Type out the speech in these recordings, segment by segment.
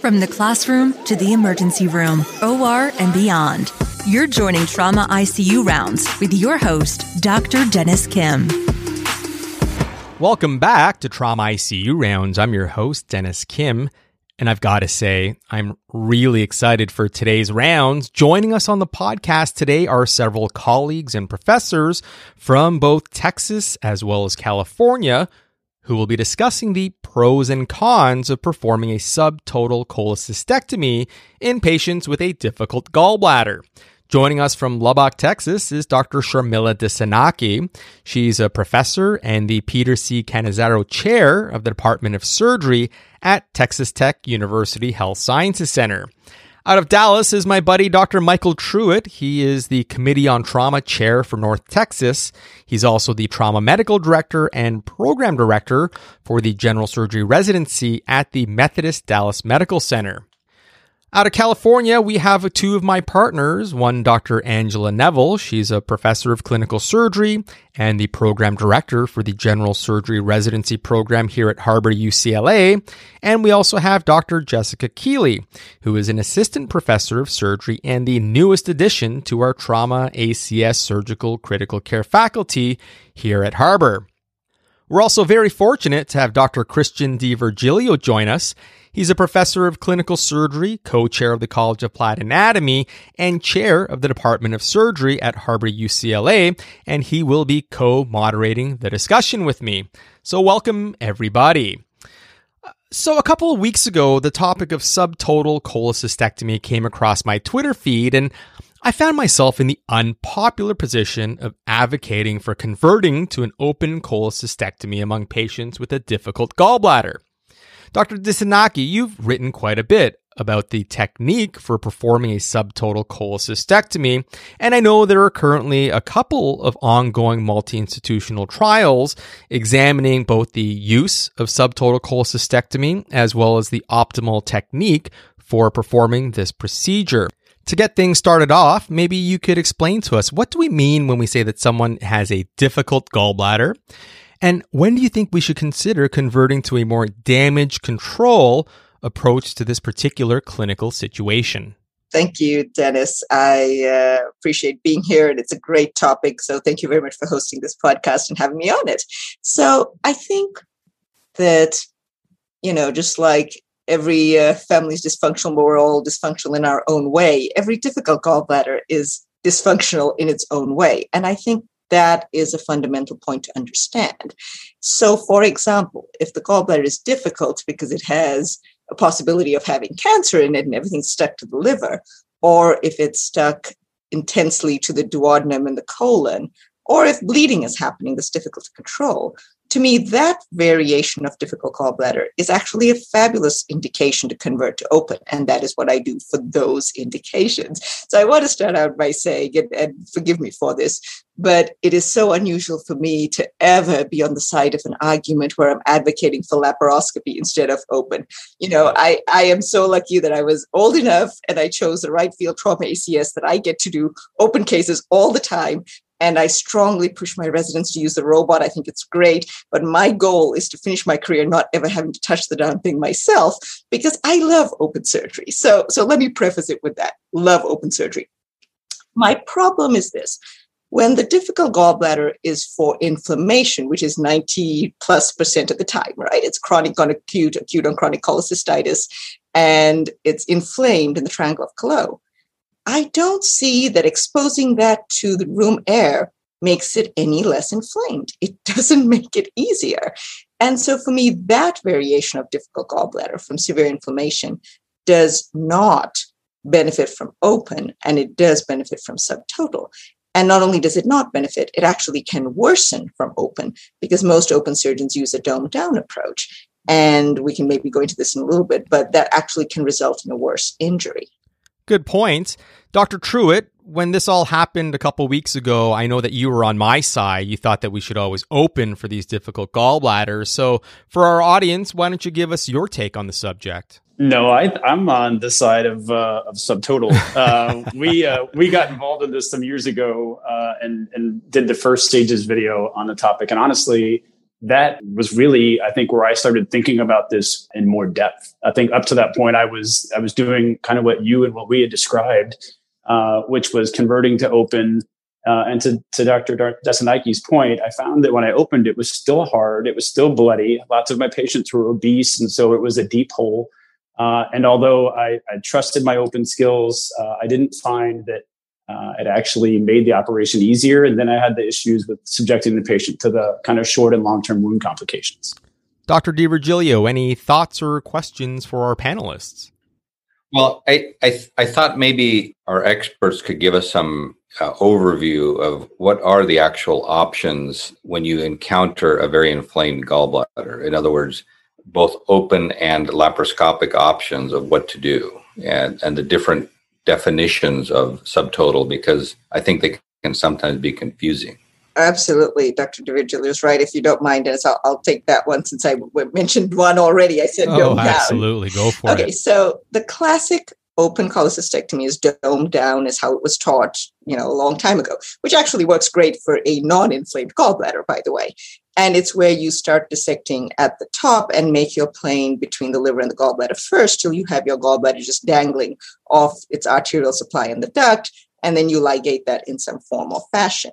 From the classroom to the emergency room, OR, and beyond, you're joining Trauma ICU Rounds with your host, Dr. Dennis Kim. Welcome back to Trauma ICU Rounds. I'm your host, Dennis Kim, and I've got to say, I'm really excited for today's rounds. Joining us on the podcast today are several colleagues and professors from both Texas as well as California who will be discussing the pros and cons of performing a subtotal cholecystectomy in patients with a difficult gallbladder. Joining us from Lubbock, Texas is Dr. Sharmila Dissanayake. She's a professor and the Peter C. Cannizzaro Chair of the Department of Surgery at Texas Tech University Health Sciences Center. Out of Dallas is my buddy, Dr. Michael Truitt. He is the Committee on Trauma Chair for North Texas. He's also the Trauma Medical Director and Program Director for the General Surgery Residency at the Methodist Dallas Medical Center. Out of California, we have two of my partners, one Dr. Angela Neville. She's a professor of clinical surgery and the program director for the General Surgery Residency Program here at Harbor UCLA. And we also have Dr. Jessica Keeley, who is an assistant professor of surgery and the newest addition to our Trauma ACS Surgical Critical Care faculty here at Harbor. We're also very fortunate to have Dr. Christian DiVirgilio join us. He's a professor of clinical surgery, co-chair of the College of Applied Anatomy, and chair of the Department of Surgery at Harbor UCLA, and he will be co-moderating the discussion with me. So welcome, everybody. So a couple of weeks ago, the topic of subtotal cholecystectomy came across my Twitter feed, and I found myself in the unpopular position of advocating for converting to an open cholecystectomy among patients with a difficult gallbladder. Dr. Dissanayake, you've written quite a bit about the technique for performing a subtotal cholecystectomy, and I know there are currently a couple of ongoing multi-institutional trials examining both the use of subtotal cholecystectomy as well as the optimal technique for performing this procedure. To get things started off, maybe you could explain to us, what do we mean when we say that someone has a difficult gallbladder? And when do you think we should consider converting to a more damage control approach to this particular clinical situation? Thank you, Dennis. I appreciate being here, and it's a great topic. So thank you very much for hosting this podcast and having me on it. So I think that, just like every family is dysfunctional, but we're all dysfunctional in our own way. Every difficult gallbladder is dysfunctional in its own way. And I think that is a fundamental point to understand. So, for example, if the gallbladder is difficult because it has a possibility of having cancer in it and everything's stuck to the liver, or if it's stuck intensely to the duodenum and the colon, or if bleeding is happening that's difficult to control, to me, that variation of difficult gallbladder is actually a fabulous indication to convert to open. And that is what I do for those indications. So I want to start out by saying, and forgive me for this, but it is so unusual for me to ever be on the side of an argument where I'm advocating for laparoscopy instead of open. I am so lucky that I was old enough and I chose the right field, trauma ACS, that I get to do open cases all the time. And I strongly push my residents to use the robot. I think it's great. But my goal is to finish my career not ever having to touch the darn thing myself, because I love open surgery. So let me preface it with that. Love open surgery. My problem is this. When the difficult gallbladder is for inflammation, which is 90+% of the time, right? It's chronic on acute on chronic cholecystitis, and it's inflamed in the triangle of Callot. I don't see that exposing that to the room air makes it any less inflamed. It doesn't make it easier. And so for me, that variation of difficult gallbladder from severe inflammation does not benefit from open, and it does benefit from subtotal. And not only does it not benefit, it actually can worsen from open, because most open surgeons use a dome down approach. And we can maybe go into this in a little bit, but that actually can result in a worse injury. Good point. Dr. Truitt, when this all happened a couple weeks ago, I know that you were on my side. You thought that we should always open for these difficult gallbladders. So for our audience, why don't you give us your take on the subject? No, I'm on the side of subtotal. We got involved in this some years ago and did the first stages video on the topic. And honestly, that was really, I think, where I started thinking about this in more depth. I think up to that point, I was doing kind of what you and what we had described, which was converting to open. And to Dr. Desanike's point, I found that when I opened, it was still hard. It was still bloody. Lots of my patients were obese, and so it was a deep hole. And although I trusted my open skills, I didn't find that it actually made the operation easier. And then I had the issues with subjecting the patient to the kind of short and long-term wound complications. Dr. DiVirgilio, any thoughts or questions for our panelists? Well, I thought maybe our experts could give us some overview of what are the actual options when you encounter a very inflamed gallbladder. In other words, both open and laparoscopic options of what to do and the different definitions of subtotal, because I think they can sometimes be confusing. Absolutely. Dr. DiVirgilio is right. If you don't mind, Dennis, I'll take that one since I mentioned one already. I said dome down. Absolutely. Go for it. Okay, so the classic open cholecystectomy is dome down, is how it was taught, a long time ago, which actually works great for a non-inflamed gallbladder, by the way. And it's where you start dissecting at the top and make your plane between the liver and the gallbladder first till you have your gallbladder just dangling off its arterial supply in the duct, and then you ligate that in some form or fashion.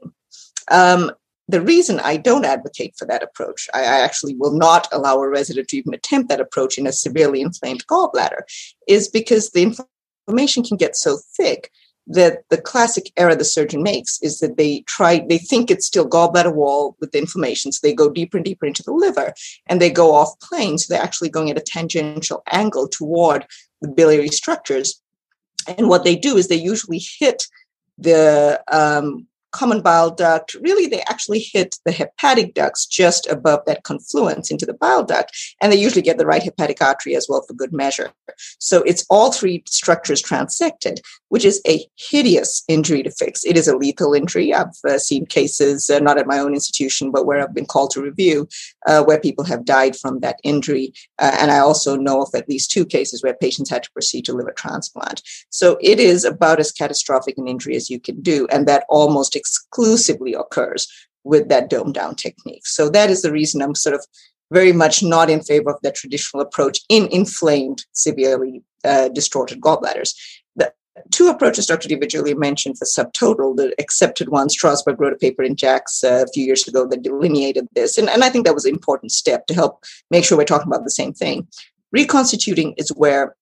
The reason I don't advocate for that approach, I actually will not allow a resident to even attempt that approach in a severely inflamed gallbladder, is because the inflammation can get so thick that the classic error the surgeon makes is that they think it's still gallbladder wall with the inflammation, so they go deeper and deeper into the liver, and they go off plane, so they're actually going at a tangential angle toward the biliary structures. And what they do is they usually hit the common bile duct. Really, they actually hit the hepatic ducts just above that confluence into the bile duct, and they usually get the right hepatic artery as well for good measure. So it's all three structures transected, which is a hideous injury to fix. It is a lethal injury. I've seen cases, not at my own institution, but where I've been called to review, where people have died from that injury. And I also know of at least 2 cases where patients had to proceed to liver transplant. So it is about as catastrophic an injury as you can do, and that almost exclusively occurs with that dome down technique. So that is the reason I'm sort of very much not in favor of that traditional approach in inflamed, severely distorted gallbladders. The 2 approaches Dr. DiVirgilio mentioned for subtotal, the accepted one, Strasberg wrote a paper in JACS a few years ago that delineated this. And I think that was an important step to help make sure we're talking about the same thing. Reconstituting is where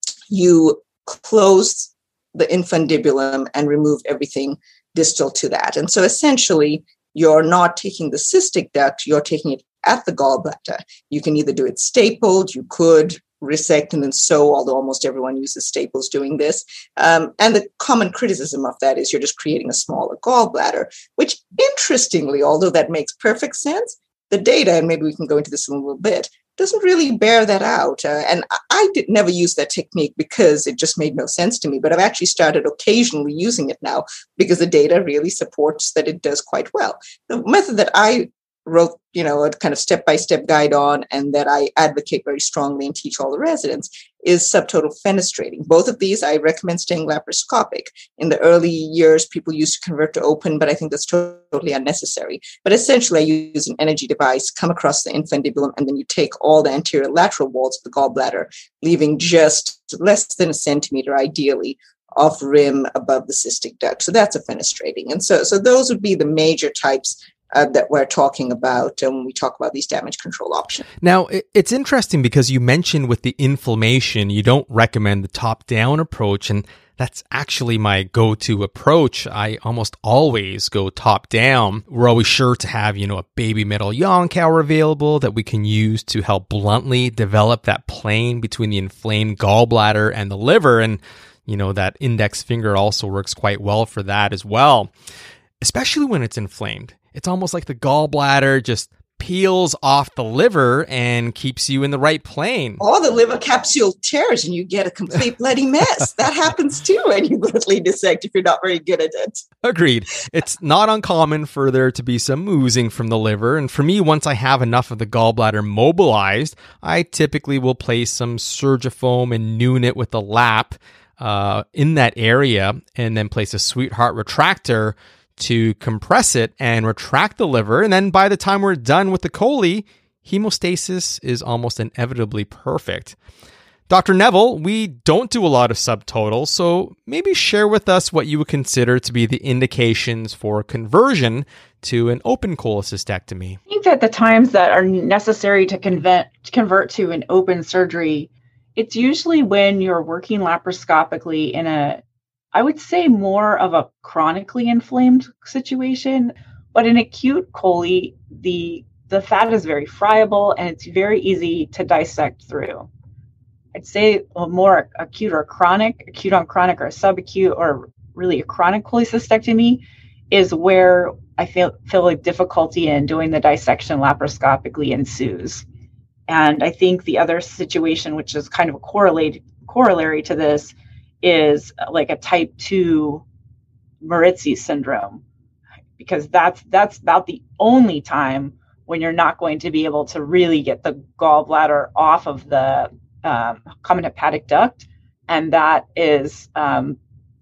you close the infundibulum and remove everything distal to that. And so essentially, you're not taking the cystic duct, you're taking it at the gallbladder. You can either do it stapled, you could resect and then sew, although almost everyone uses staples doing this. And the common criticism of that is you're just creating a smaller gallbladder, which interestingly, although that makes perfect sense, the data, and maybe we can go into this in a little bit, doesn't really bear that out. And I never used that technique because it just made no sense to me, but I've actually started occasionally using it now because the data really supports that it does quite well. The method that I wrote, a kind of step-by-step guide on and that I advocate very strongly and teach all the residents is subtotal fenestrating. Both of these, I recommend staying laparoscopic. In the early years, people used to convert to open, but I think that's totally unnecessary. But essentially, I use an energy device, come across the infundibulum, and then you take all the anterior lateral walls of the gallbladder, leaving just less than a centimeter, ideally, of rim above the cystic duct. So that's a fenestrating. And so those would be the major types that we're talking about when we talk about these damage control options. Now, it's interesting because you mentioned with the inflammation, you don't recommend the top-down approach, and that's actually my go-to approach. I almost always go top-down. We're always sure to have, a baby metal Yonkauer available that we can use to help bluntly develop that plane between the inflamed gallbladder and the liver, and, that index finger also works quite well for that as well, especially when it's inflamed. It's almost like the gallbladder just peels off the liver and keeps you in the right plane. Or the liver capsule tears and you get a complete bloody mess. That happens too when you bluntly dissect if you're not very good at it. Agreed. It's not uncommon for there to be some oozing from the liver. And for me, once I have enough of the gallbladder mobilized, I typically will place some Surgifoam and noon it with a lap in that area and then place a Sweetheart retractor to compress it and retract the liver. And then by the time we're done with the chole, hemostasis is almost inevitably perfect. Dr. Neville, we don't do a lot of subtotals, so maybe share with us what you would consider to be the indications for conversion to an open cholecystectomy. I think that the times that are necessary to convert to an open surgery, it's usually when you're working laparoscopically in I would say more of a chronically inflamed situation, but in acute chole, the fat is very friable and it's very easy to dissect through. I'd say a more acute or chronic, acute on chronic or subacute or really a chronic cholecystectomy is where I feel like difficulty in doing the dissection laparoscopically ensues. And I think the other situation, which is kind of a corollary to this, is like a type 2 Morizzi syndrome, because that's about the only time when you're not going to be able to really get the gallbladder off of the common hepatic duct, and that is, and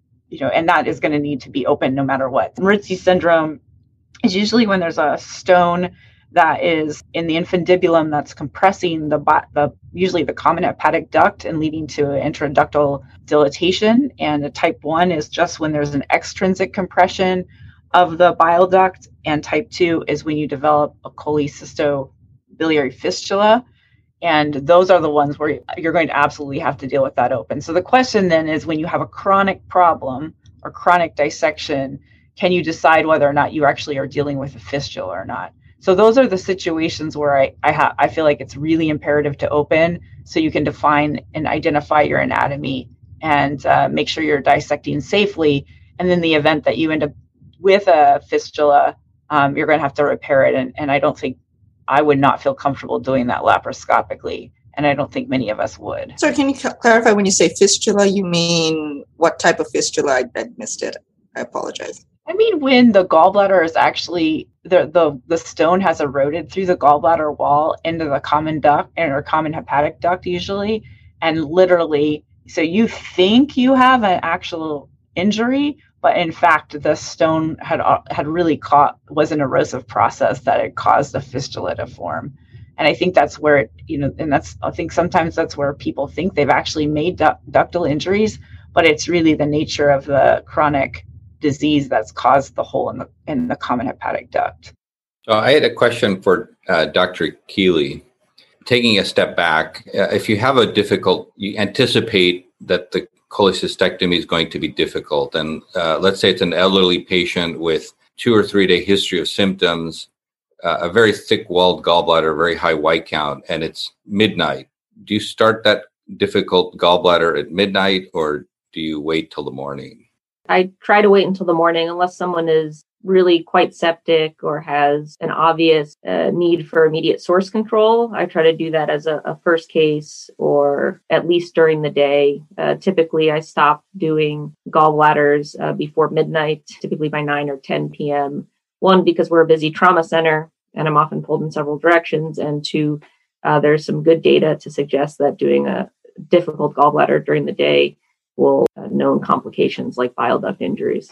that is going to need to be open no matter what. Morizzi syndrome is usually when there's a stone that is in the infundibulum that's compressing usually the common hepatic duct and leading to intraductal dilatation. And the type 1 is just when there's an extrinsic compression of the bile duct, and type 2 is when you develop a cholecystobiliary fistula. And those are the ones where you're going to absolutely have to deal with that open. So the question then is, when you have a chronic problem or chronic dissection, can you decide whether or not you actually are dealing with a fistula or not? So those are the situations where I feel like it's really imperative to open, so you can define and identify your anatomy and make sure you're dissecting safely. And in the event that you end up with a fistula, you're going to have to repair it. And I would not feel comfortable doing that laparoscopically. And I don't think many of us would. So can you clarify, when you say fistula, you mean what type of fistula? I missed it. I apologize. I mean, when the gallbladder is actually, the stone has eroded through the gallbladder wall into the common duct or common hepatic duct usually. And literally, so you think you have an actual injury, but in fact, the stone had really was an erosive process that had caused a fistula to form. And I think that's where I think sometimes that's where people think they've actually made ductal injuries, but it's really the nature of the chronic disease that's caused the hole in the common hepatic duct. So I had a question for Dr. Keeley. Taking a step back, if you have you anticipate that the cholecystectomy is going to be difficult, and let's say it's an elderly patient with 2 or 3 day history of symptoms, a very thick-walled gallbladder, very high white count, and it's midnight. Do you start that difficult gallbladder at midnight, or do you wait till the morning? I try to wait until the morning unless someone is really quite septic or has an obvious need for immediate source control. I try to do that as a first case, or at least during the day. Typically, I stop doing gallbladders before midnight, typically by 9 or 10 p.m. One, because we're a busy trauma center and I'm often pulled in several directions. And two, there's some good data to suggest that doing a difficult gallbladder during the day will known complications like bile duct injuries.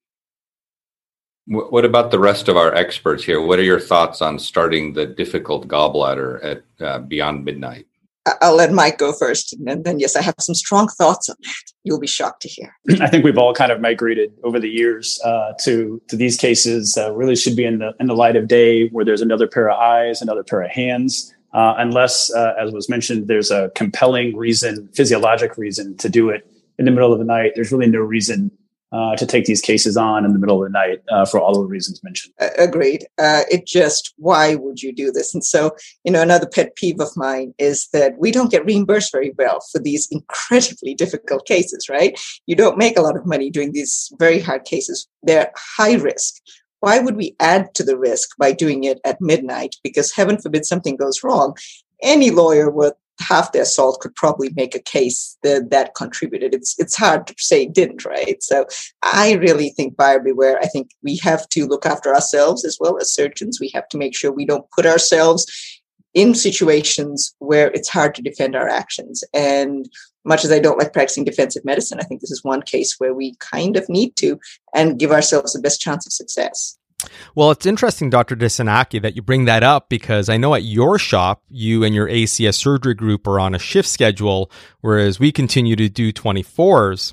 What about the rest of our experts here? What are your thoughts on starting the difficult gallbladder at beyond midnight? I'll let Mike go first. And then, yes, I have some strong thoughts on that. You'll be shocked to hear. I think we've all kind of migrated over the years to these cases. Really should be in the light of day, where there's another pair of eyes, another pair of hands. Unless, as was mentioned, there's a compelling reason, physiologic reason to do it in the middle of the night. There's really no reason to take these cases on in the middle of the night for all the reasons mentioned. Agreed. Why would you do this? And so, another pet peeve of mine is that we don't get reimbursed very well for these incredibly difficult cases, right? You don't make a lot of money doing these very hard cases. They're high risk. Why would we add to the risk by doing it at midnight? Because heaven forbid something goes wrong. Any lawyer with half their salt could probably make a case that contributed. It's hard to say it didn't, right? So I really think buyer beware. I think we have to look after ourselves as well as surgeons. We have to make sure we don't put ourselves in situations where it's hard to defend our actions. And much as I don't like practicing defensive medicine, I think this is one case where we kind of need to and give ourselves the best chance of success. Well, it's interesting, Dr. Dissanayake, that you bring that up, because I know at your shop, you and your ACS surgery group are on a shift schedule, whereas we continue to do 24s.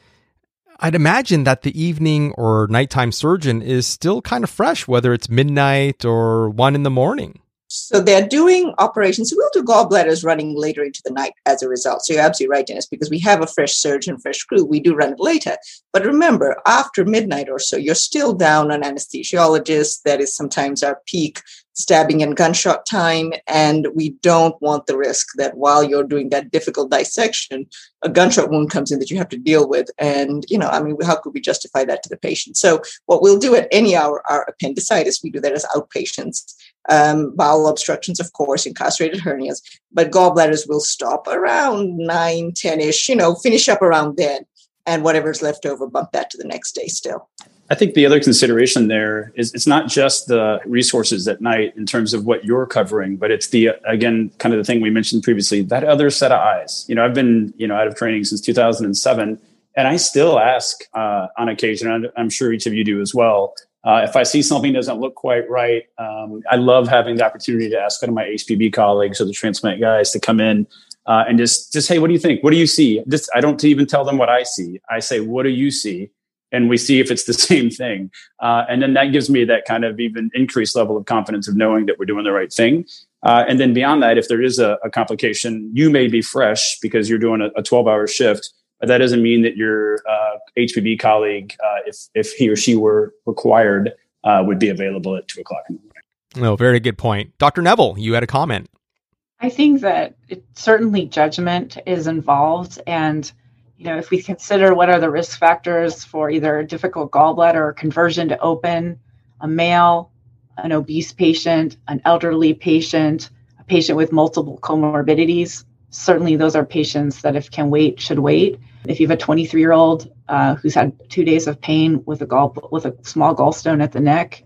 I'd imagine that the evening or nighttime surgeon is still kind of fresh, whether it's midnight or 1 a.m. So they're doing operations. We'll do gallbladders running later into the night as a result. So you're absolutely right, Dennis, because we have a fresh surgeon, fresh crew. We do run it later. But remember, after midnight or so, you're still down on anesthesiologists. That is sometimes our peak stabbing and gunshot time. And we don't want the risk that while you're doing that difficult dissection, a gunshot wound comes in that you have to deal with. And, how could we justify that to the patient? So what we'll do at any hour, our appendicitis, we do that as outpatients. Bowel obstructions, of course, incarcerated hernias, but gallbladders will stop around 9, 10-ish, finish up around then, and whatever's left over, bump that to the next day still. I think the other consideration there is it's not just the resources at night in terms of what you're covering, but it's again, kind of the thing we mentioned previously, that other set of eyes. I've been, out of training since 2007, and I still ask on occasion, and I'm sure each of you do as well, if I see something doesn't look quite right. I love having the opportunity to ask one of my HPB colleagues or the transplant guys to come in and just, hey, what do you think? What do you see? I don't even tell them what I see. I say, what do you see? And we see if it's the same thing. And then that gives me that kind of even increased level of confidence of knowing that we're doing the right thing. And then beyond that, if there is a complication, you may be fresh because you're doing a 12-hour shift, but that doesn't mean that your HPB colleague, if he or she were required, would be available at 2:00 in the morning. No, very good point. Dr. Neville, you had a comment. I think that certainly judgment is involved. And if we consider what are the risk factors for either a difficult gallbladder or conversion to open, a male, an obese patient, an elderly patient, a patient with multiple comorbidities, certainly those are patients that if can wait, should wait. If you have a 23-year-old who's had 2 days of pain with a small gallstone at the neck,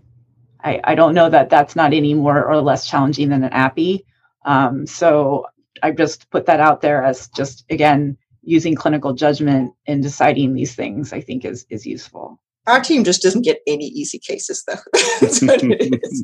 I don't know that that's not any more or less challenging than an API. So I just put that out there as just, again, using clinical judgment in deciding these things, I think is useful. Our team just doesn't get any easy cases, though. That's what it is.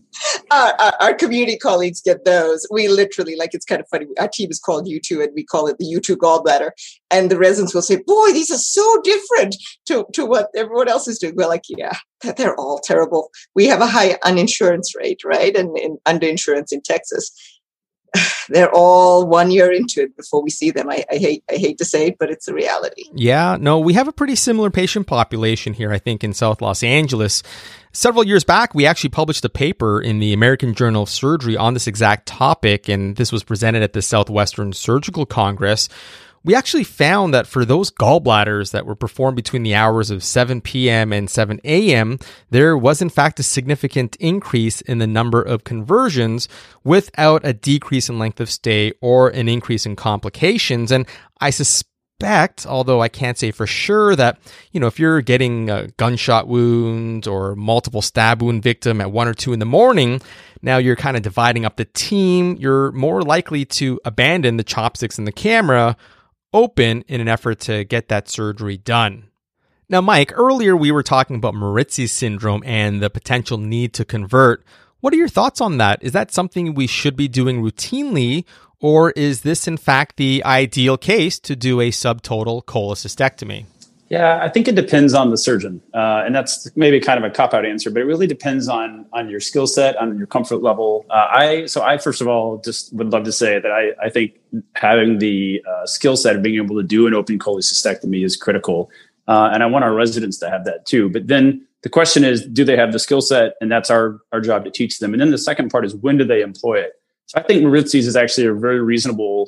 Our community colleagues get those. We literally, it's kind of funny. Our team is called U2, and we call it the U2 gallbladder. And the residents will say, boy, these are so different to what everyone else is doing. We're like, yeah, they're all terrible. We have a high uninsurance rate, right? And underinsurance in Texas. They're all 1 year into it before we see them. I hate to say it, but it's a reality. Yeah, no, we have a pretty similar patient population here, I think, in South Los Angeles. Several years back, we actually published a paper in the American Journal of Surgery on this exact topic, and this was presented at the Southwestern Surgical Congress. We actually found that for those gallbladders that were performed between the hours of 7 p.m. and 7 a.m., there was in fact a significant increase in the number of conversions without a decrease in length of stay or an increase in complications. And I suspect, although I can't say for sure, that, if you're getting a gunshot wound or multiple stab wound victim at 1 or 2 in the morning, now you're kind of dividing up the team. You're more likely to abandon the chopsticks and the camera open in an effort to get that surgery done. Now, Mike, earlier we were talking about Morizzi's syndrome and the potential need to convert. What are your thoughts on that? Is that something we should be doing routinely, or is this in fact the ideal case to do a subtotal cholecystectomy? Yeah, I think it depends on the surgeon. And that's maybe kind of a cop-out answer, but it really depends on your skill set, on your comfort level. I first of all, just would love to say that I think having the skill set of being able to do an open cholecystectomy is critical. And I want our residents to have that too. But then the question is, do they have the skill set? And that's our job to teach them. And then the second part is, when do they employ it? So I think Morizzi's is actually a very reasonable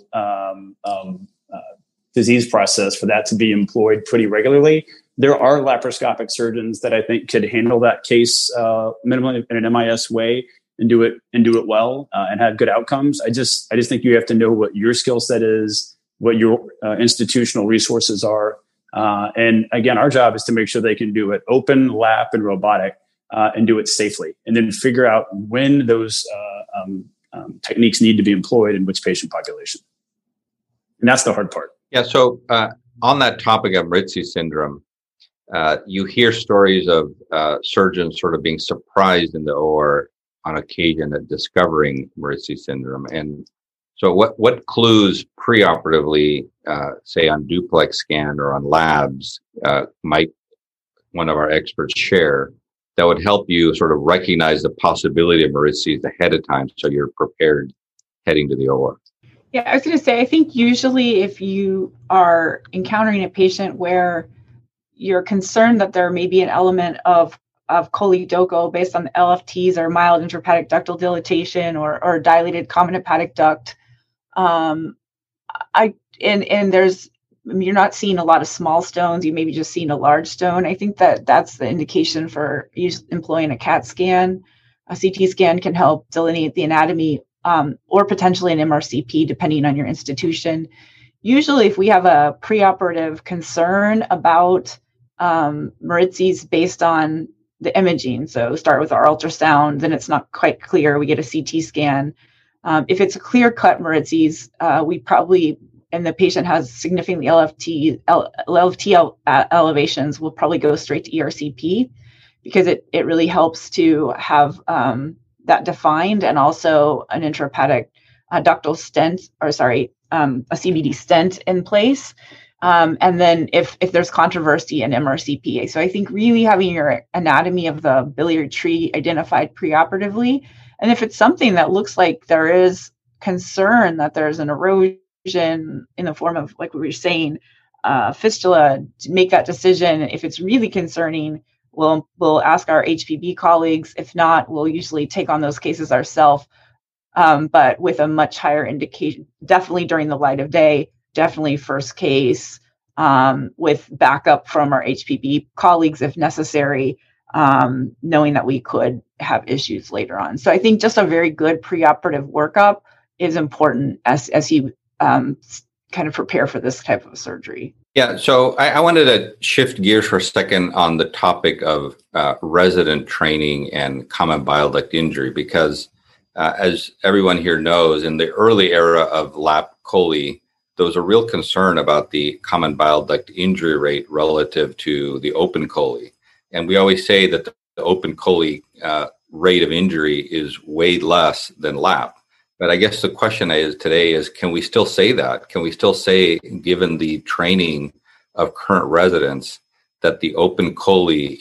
disease process for that to be employed pretty regularly. There are laparoscopic surgeons that I think could handle that case minimally in an MIS way and do it well and have good outcomes. I just think you have to know what your skill set is, what your institutional resources are. And again, our job is to make sure they can do it open, lap, and robotic and do it safely, and then figure out when those techniques need to be employed in which patient population. And that's the hard part. Yeah. So on that topic of Maurizi syndrome, you hear stories of surgeons sort of being surprised in the OR on occasion at discovering Maurizi syndrome. And so what clues preoperatively, say on duplex scan or on labs, might one of our experts share that would help you sort of recognize the possibility of Maurizi's ahead of time so you're prepared heading to the OR? Yeah, I was going to say, I think usually if you are encountering a patient where you're concerned that there may be an element of choledochal based on the LFTs or mild intrahepatic ductal dilatation or dilated common hepatic duct, you're not seeing a lot of small stones. You may be just seeing a large stone. I think that's the indication for employing a CAT scan. A CT scan can help delineate the anatomy, or potentially an MRCP, depending on your institution. Usually, if we have a preoperative concern about Maurizi's based on the imaging, so start with our ultrasound, then it's not quite clear, we get a CT scan. If it's a clear-cut Maurizi's, we probably, and the patient has significantly LFT elevations, we'll probably go straight to ERCP because it really helps to have that defined, and also an intrahepatic ductal stent, a CBD stent in place. And then if there's controversy, an MRCPA. So I think really having your anatomy of the biliary tree identified preoperatively, and if it's something that looks like there is concern that there's an erosion in the form of, like we were saying, fistula, to make that decision. If it's really concerning, we'll ask our HPB colleagues. If not, we'll usually take on those cases ourselves, but with a much higher indication, definitely during the light of day, definitely first case, with backup from our HPB colleagues if necessary, knowing that we could have issues later on. So I think just a very good preoperative workup is important as you kind of prepare for this type of surgery. Yeah, so I wanted to shift gears for a second on the topic of resident training and common bile duct injury, because as everyone here knows, in the early era of lap chole, there was a real concern about the common bile duct injury rate relative to the open chole. And we always say that the open chole rate of injury is way less than lap. But I guess the question today is, can we still say that? Can we still say, given the training of current residents, that the open chole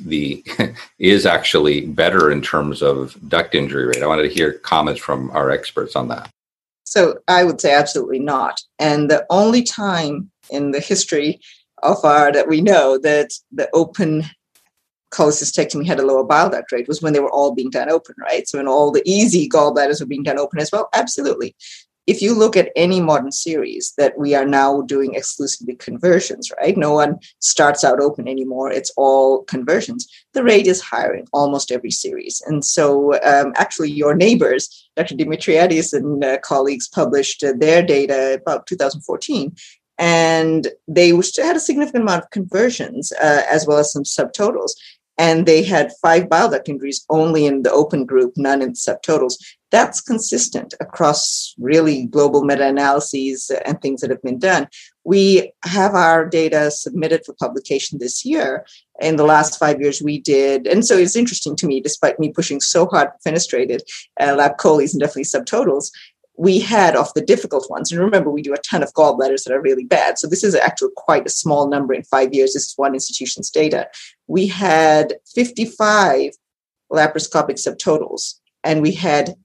is actually better in terms of duct injury rate? I wanted to hear comments from our experts on that. So I would say absolutely not. And the only time in the history of that we know that the open cholecystectomy had a lower bile duct rate was when they were all being done open, right? So when all the easy gallbladders were being done open as well, absolutely. If you look at any modern series that we are now doing exclusively conversions, right? No one starts out open anymore. It's all conversions. The rate is higher in almost every series. And so actually your neighbors, Dr. Dimitriadis and colleagues published their data about 2014. And they had a significant amount of conversions as well as some subtotals. And they had 5 bile duct injuries only in the open group, none in subtotals. That's consistent across really global meta-analyses and things that have been done. We have our data submitted for publication this year. In the last 5 years, we did, and so it's interesting to me, despite me pushing so hard for fenestrated lap choles and definitely subtotals, we had of the difficult ones. And remember, we do a ton of gallbladders that are really bad. So this is actually quite a small number in 5 years. This is one institution's data. We had 55 laparoscopic subtotals, and we had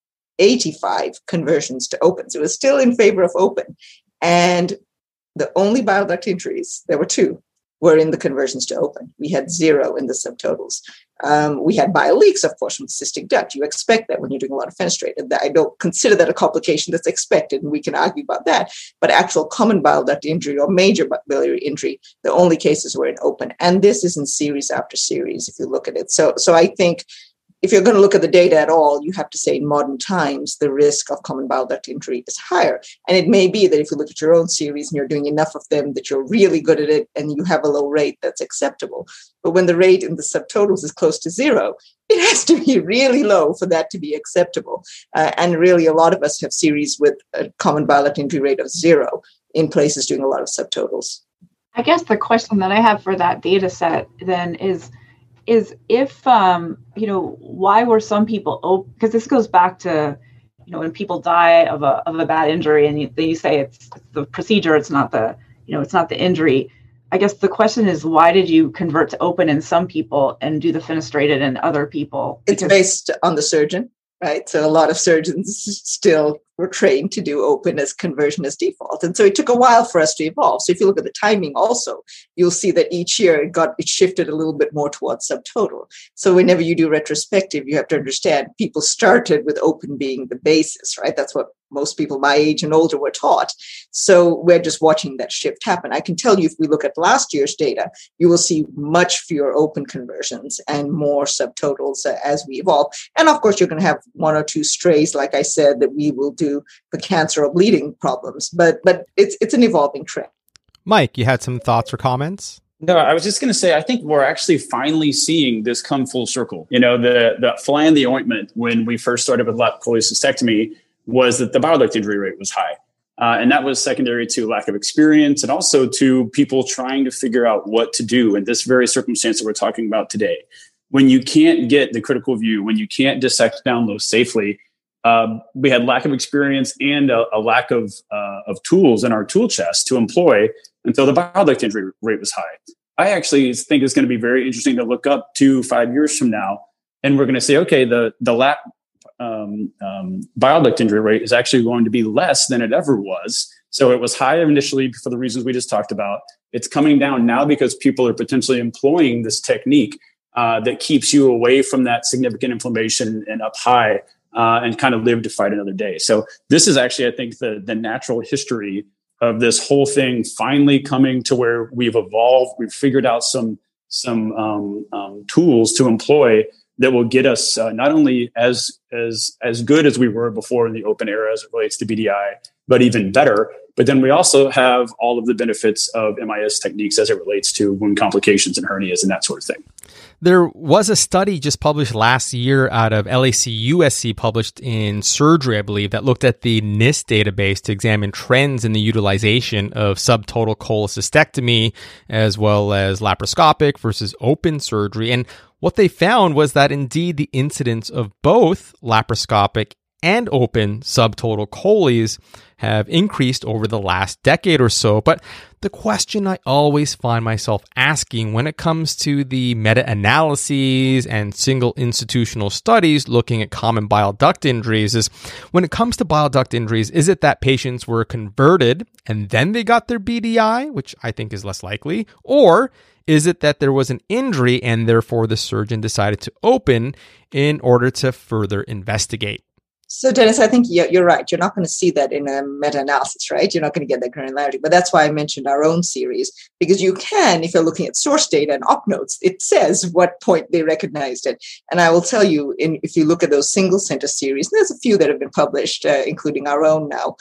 85 conversions to open. So it was still in favor of open. And the only bile duct injuries, there were 2, were in the conversions to open. We had 0 in the subtotals. We had bile leaks, of course, from the cystic duct. You expect that when you're doing a lot of fenestrated. I don't consider that a complication that's expected, and we can argue about that. But actual common bile duct injury or major biliary injury, the only cases were in open. And this is in series after series, if you look at it. So I think if you're going to look at the data at all, you have to say in modern times, the risk of common bile duct injury is higher. And it may be that if you look at your own series and you're doing enough of them that you're really good at it and you have a low rate, that's acceptable. But when the rate in the subtotals is close to 0, it has to be really low for that to be acceptable. And really, a lot of us have series with a common bile duct injury rate of 0 in places doing a lot of subtotals. I guess the question that I have for that data set then is if, why were some people, because this goes back to, when people die of a bad injury and you say it's the procedure, it's not the injury. I guess the question is, why did you convert to open in some people and do the fenestrated in other people? It's based on the surgeon, right? So a lot of surgeons still were trained to do open as conversion as default. And so it took a while for us to evolve. So if you look at the timing also, you'll see that each year it shifted a little bit more towards subtotal. So whenever you do retrospective, you have to understand people started with open being the basis, right? That's what most people my age and older were taught. So we're just watching that shift happen. I can tell you, if we look at last year's data, you will see much fewer open conversions and more subtotals as we evolve. And of course, you're going to have 1 or 2 strays, like I said, that we will do for cancer or bleeding problems. But it's an evolving trend. Mike, you had some thoughts or comments? No, I was just going to say, I think we're actually finally seeing this come full circle. The fly in the ointment when we first started with lap cholecystectomy was that the bile duct injury rate was high. And that was secondary to lack of experience and also to people trying to figure out what to do in this very circumstance that we're talking about today. When you can't get the critical view, when you can't dissect download safely, we had lack of experience and a lack of tools in our tool chest to employ until the bile duct injury rate was high. I actually think it's going to be very interesting to look up 2-5 years from now, and we're going to say, okay, the lap bile duct injury rate is actually going to be less than it ever was. So it was high initially for the reasons we just talked about. It's coming down now because people are potentially employing this technique that keeps you away from that significant inflammation and up high and kind of live to fight another day. So this is actually, I think, the natural history of this whole thing finally coming to where we've evolved. We've figured out some tools to employ that will get us not only as good as we were before in the open era as it relates to BDI, but even better. But then we also have all of the benefits of MIS techniques as it relates to wound complications and hernias and that sort of thing. There was a study just published last year out of LAC USC, published in Surgery, I believe, that looked at the NIST database to examine trends in the utilization of subtotal cholecystectomy as well as laparoscopic versus open surgery. And what they found was that indeed the incidence of both laparoscopic and open subtotal choles have increased over the last decade or so. But the question I always find myself asking when it comes to the meta-analyses and single institutional studies looking at common bile duct injuries is, when it comes to bile duct injuries, is it that patients were converted and then they got their BDI, which I think is less likely, or is it that there was an injury and therefore the surgeon decided to open in order to further investigate? So, Dennis, I think you're right. You're not going to see that in a meta-analysis, right? You're not going to get that granularity. But that's why I mentioned our own series, because you can, if you're looking at source data and op notes, it says what point they recognized it. And I will tell you, if you look at those single center series, there's a few that have been published, including our own now.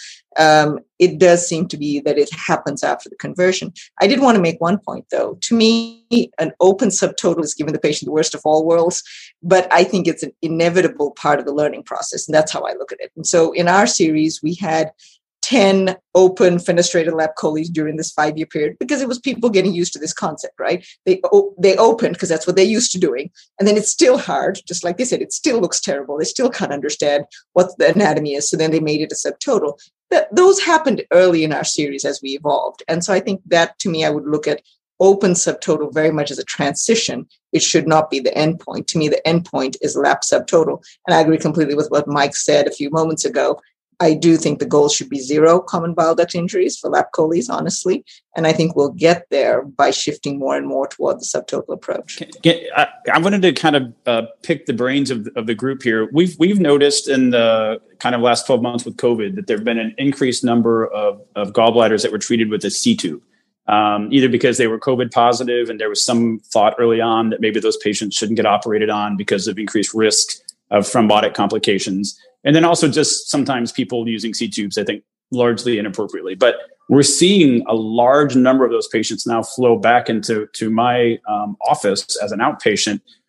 It does seem to be that it happens after the conversion. I did want to make one point, though. To me, an open subtotal is giving the patient the worst of all worlds, but I think it's an inevitable part of the learning process, and that's how I look at it. And so in our series, we had 10 open fenestrated lap choles during this 5-year period because it was people getting used to this concept, right? They opened because that's what they're used to doing. And then it's still hard, just like they said, it still looks terrible. They still can't understand what the anatomy is. So then they made it a subtotal. Those happened early in our series as we evolved. And so I think that, to me, I would look at open subtotal very much as a transition. It should not be the endpoint. To me, the endpoint is lap subtotal. And I agree completely with what Mike said a few moments ago. I do think the goal should be 0 common bile duct injuries for lap choles, honestly. And I think we'll get there by shifting more and more toward the subtotal approach. I wanted to kind of pick the brains of the group here. We've noticed in the kind of last 12 months with COVID that there have been an increased number of gallbladders that were treated with a C-tube, either because they were COVID positive and there was some thought early on that maybe those patients shouldn't get operated on because of increased risk of thrombotic complications. And then also just sometimes people using C-tubes, I think, largely inappropriately. But we're seeing a large number of those patients now flow back into my office as an outpatient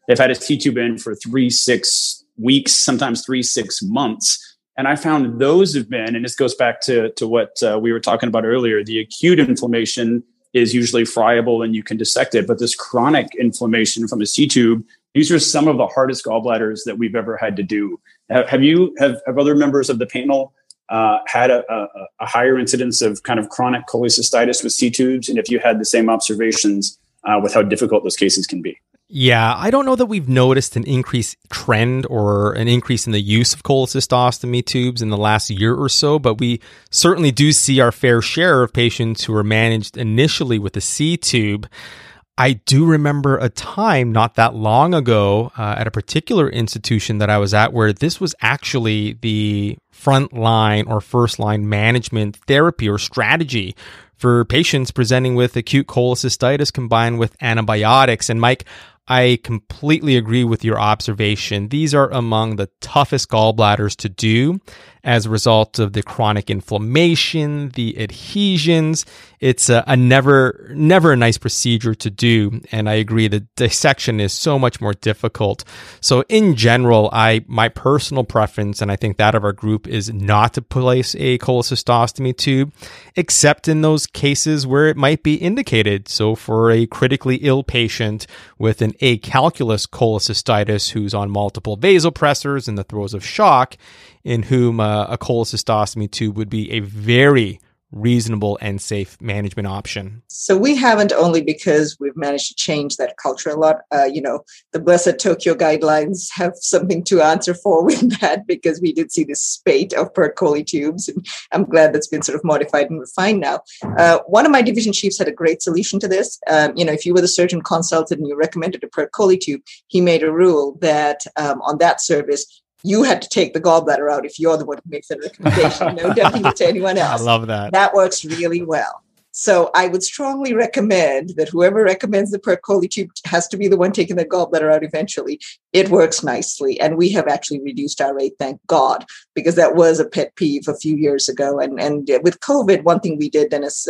they've had a C-tube in for 3-6 weeks, sometimes 3-6 months. And I found those have been, and this goes back to what we were talking about earlier, the acute inflammation is usually friable and you can dissect it. But this chronic inflammation from a C-tube, these are some of the hardest gallbladders that we've ever had to do. Have other members of the panel had a higher incidence of kind of chronic cholecystitis with C-tubes? And if you had the same observations with how difficult those cases can be? Yeah, I don't know that we've noticed an increased trend or an increase in the use of cholecystostomy tubes in the last year or so, but we certainly do see our fair share of patients who are managed initially with a C-tube. I do remember a time not that long ago at a particular institution that I was at where this was actually the front line or first line management therapy or strategy for patients presenting with acute cholecystitis combined with antibiotics. And Mike, I completely agree with your observation. These are among the toughest gallbladders to do as a result of the chronic inflammation, the adhesions. It's a never a nice procedure to do. And I agree that dissection is so much more difficult. So in general, my personal preference, and I think that of our group, is not to place a cholecystostomy tube, except in those cases where it might be indicated. So for a critically ill patient with an acalculous cholecystitis who's on multiple vasopressors in the throes of shock, in whom a cholecystostomy tube would be a very reasonable and safe management option. So we haven't, only because we've managed to change that culture a lot. The Blessed Tokyo guidelines have something to answer for with that, because we did see this spate of PERT chole tubes, and I'm glad that's been sort of modified and refined now. One of my division chiefs had a great solution to this. If you were the surgeon consulted and you recommended a PERT chole tube, he made a rule that on that service, you had to take the gallbladder out if you're the one who makes the recommendation. No dumping it to anyone else. I love that. That works really well. So I would strongly recommend that whoever recommends the PERT chole tube has to be the one taking the gallbladder out eventually. It works nicely. And we have actually reduced our rate, thank God, because that was a pet peeve a few years ago. And with COVID, one thing we did, Dennis,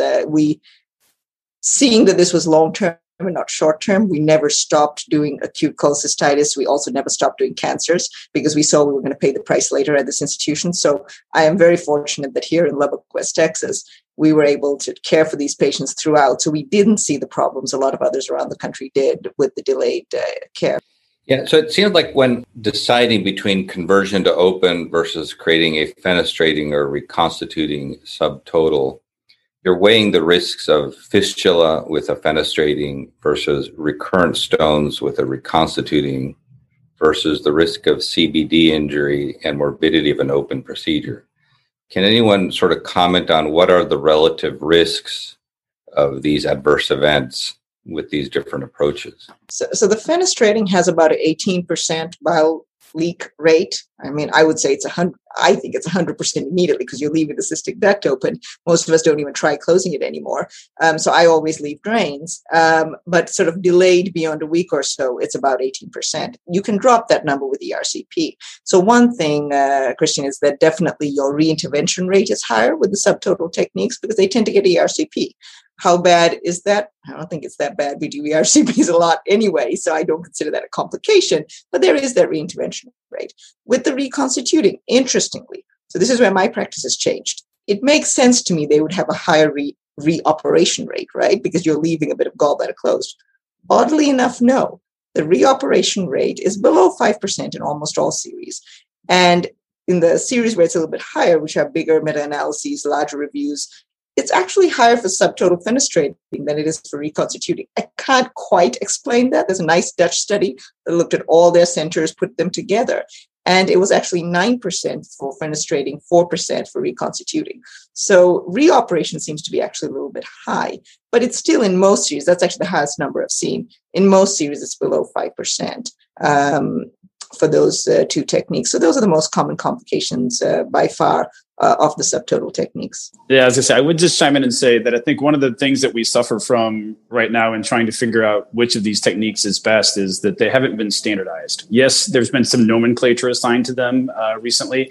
seeing that this was long-term and not short-term, we never stopped doing acute cholecystitis. We also never stopped doing cancers because we saw we were going to pay the price later at this institution. So I am very fortunate that here in Lubbock, West Texas, we were able to care for these patients throughout. So we didn't see the problems a lot of others around the country did with the delayed care. Yeah, so it seems like when deciding between conversion to open versus creating a fenestrating or reconstituting subtotal, you're weighing the risks of fistula with a fenestrating versus recurrent stones with a reconstituting versus the risk of CBD injury and morbidity of an open procedure. Can anyone sort of comment on what are the relative risks of these adverse events with these different approaches? So the fenestrating has about an 18% bile leak rate. I mean, I would say it's 100. I think it's 100% immediately because you're leaving the cystic duct open. Most of us don't even try closing it anymore. So I always leave drains. But sort of delayed beyond a week or so, it's about 18%. You can drop that number with ERCP. So one thing, Christian, is that definitely your reintervention rate is higher with the subtotal techniques because they tend to get ERCP. How bad is that? I don't think it's that bad. We do ERCPs a lot anyway, so I don't consider that a complication, but there is that reintervention rate. With the reconstituting, interestingly, so this is where my practice has changed. It makes sense to me they would have a higher reoperation rate, right? Because you're leaving a bit of gallbladder closed. Oddly enough, no. The reoperation rate is below 5% in almost all series. And in the series where it's a little bit higher, which have bigger meta-analyses, larger reviews, it's actually higher for subtotal fenestrating than it is for reconstituting. I can't quite explain that. There's a nice Dutch study that looked at all their centers, put them together, and it was actually 9% for fenestrating, 4% for reconstituting. So reoperation seems to be actually a little bit high, but it's still in most series. That's actually the highest number I've seen. In most series, it's below 5%. For those two techniques. So those are the most common complications by far of the subtotal techniques. Yeah, as I say, I would just chime in and say that I think one of the things that we suffer from right now in trying to figure out which of these techniques is best is that they haven't been standardized. Yes, there's been some nomenclature assigned to them recently,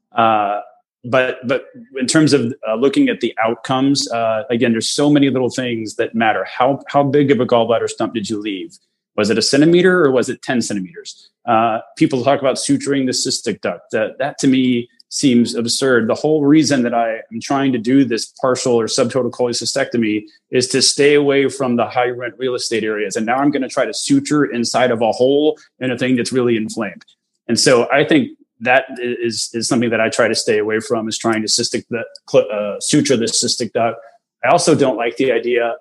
but in terms of looking at the outcomes, again, there's so many little things that matter. How big of a gallbladder stump did you leave? Was it a centimeter or was it 10 centimeters? People talk about suturing the cystic duct. That to me seems absurd. The whole reason that I am trying to do this partial or subtotal cholecystectomy is to stay away from the high rent real estate areas. And now I'm going to try to suture inside of a hole in a thing that's really inflamed. And so I think that is something that I try to stay away from, is trying to suture the cystic duct. I also don't like the idea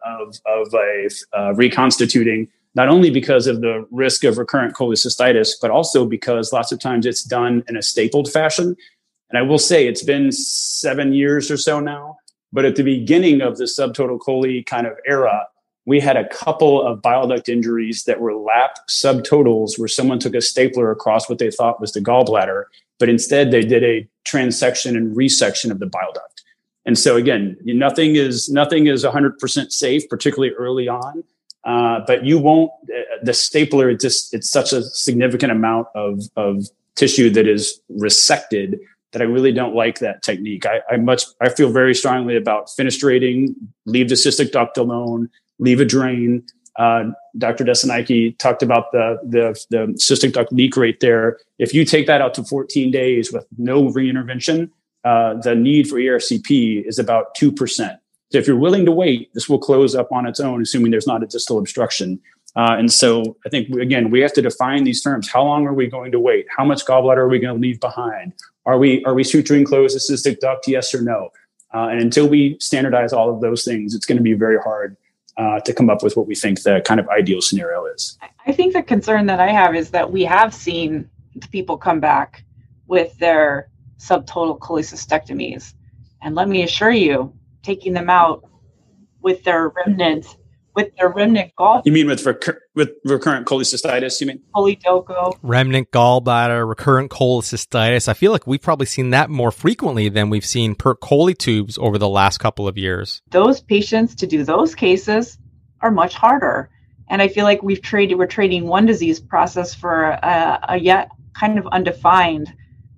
of reconstituting, not only because of the risk of recurrent cholecystitis, but also because lots of times it's done in a stapled fashion. And I will say it's been 7 years or so now, but at the beginning of the subtotal chole kind of era, we had a couple of bile duct injuries that were lap subtotals where someone took a stapler across what they thought was the gallbladder, but instead they did a transection and resection of the bile duct. And so again, nothing is 100% safe, particularly early on. But you won't, the stapler, it's such a significant amount of tissue that is resected that I really don't like that technique. I feel very strongly about fenestrating, leave the cystic duct alone, leave a drain. Dr. Desenike talked about the cystic duct leak rate there. If you take that out to 14 days with no reintervention, the need for ERCP is about 2%. So if you're willing to wait, this will close up on its own, assuming there's not a distal obstruction. And so I think, again, we have to define these terms. How long are we going to wait? How much gallbladder are we going to leave behind? Are we suturing close the cystic duct? Yes or no? And until we standardize all of those things, it's going to be very hard to come up with what we think the kind of ideal scenario is. I think the concern that I have is that we have seen people come back with their subtotal cholecystectomies. And let me assure you, taking them out with their remnant gall. You mean with recurrent cholecystitis, you mean? Choledocho. Remnant gallbladder, recurrent cholecystitis. I feel like we've probably seen that more frequently than we've seen PERT chole tubes over the last couple of years. Those patients, to do those cases, are much harder. And I feel like we're trading one disease process for a yet kind of undefined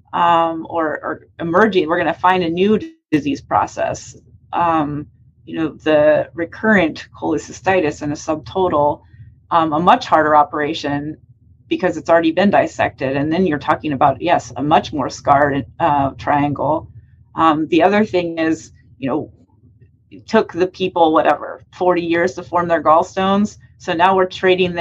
or emerging. We're going to find a new disease process. The recurrent cholecystitis and a subtotal, a much harder operation because it's already been dissected. And then you're talking about, yes, a much more scarred triangle. The other thing is, it took the people, 40 years to form their gallstones. So now we're trading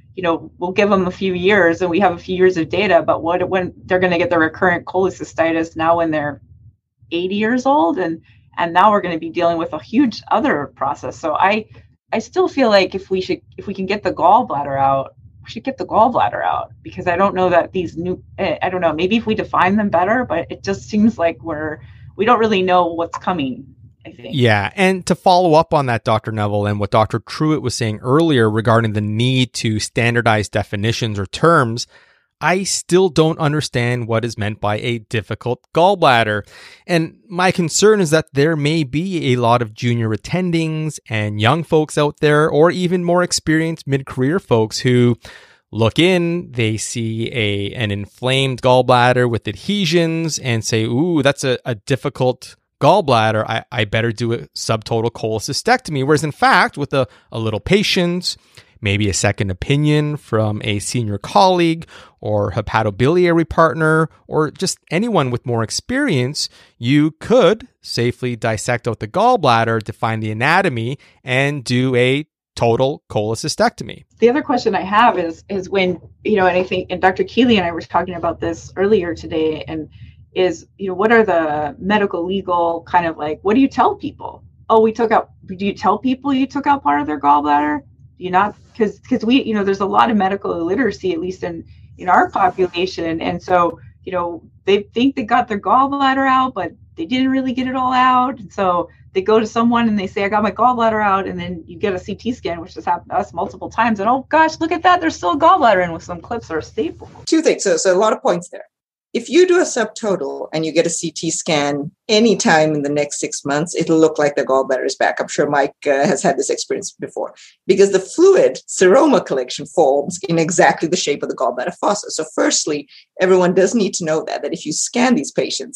we'll give them a few years and we have a few years of data, but when they're going to get the recurrent cholecystitis now when they're 80 years old, and now we're going to be dealing with a huge other process. So I still feel like if we can get the gallbladder out, we should get the gallbladder out, because I don't know that these new, I don't know, maybe if we define them better, but it just seems like we don't really know what's coming, I think. Yeah. And to follow up on that, Dr. Neville, and what Dr. Truitt was saying earlier regarding the need to standardize definitions or terms, I still don't understand what is meant by a difficult gallbladder. And my concern is that there may be a lot of junior attendings and young folks out there, or even more experienced mid-career folks who look in, they see an inflamed gallbladder with adhesions and say, ooh, that's a difficult gallbladder. I better do a subtotal cholecystectomy. Whereas in fact, with a little patience, maybe a second opinion from a senior colleague or hepatobiliary partner, or just anyone with more experience, you could safely dissect out the gallbladder, define the anatomy, and do a total cholecystectomy. The other question I have is when, and I think, and Dr. Keeley and I were talking about this earlier today, and is, what are the medical legal kind of what do you tell people? Oh, do you tell people you took out part of their gallbladder? Do you not? Because we, there's a lot of medical illiteracy, at least in our population. And so, they think they got their gallbladder out, but they didn't really get it all out. And so they go to someone and they say, I got my gallbladder out. And then you get a CT scan, which has happened to us multiple times. And oh gosh, look at that. There's still a gallbladder in with some clips or a staple. Two things. So a lot of points there. If you do a subtotal and you get a CT scan anytime in the next 6 months, it'll look like the gallbladder is back. I'm sure Mike has had this experience before, because the fluid seroma collection forms in exactly the shape of the gallbladder fossa. So firstly, everyone does need to know that if you scan these patients,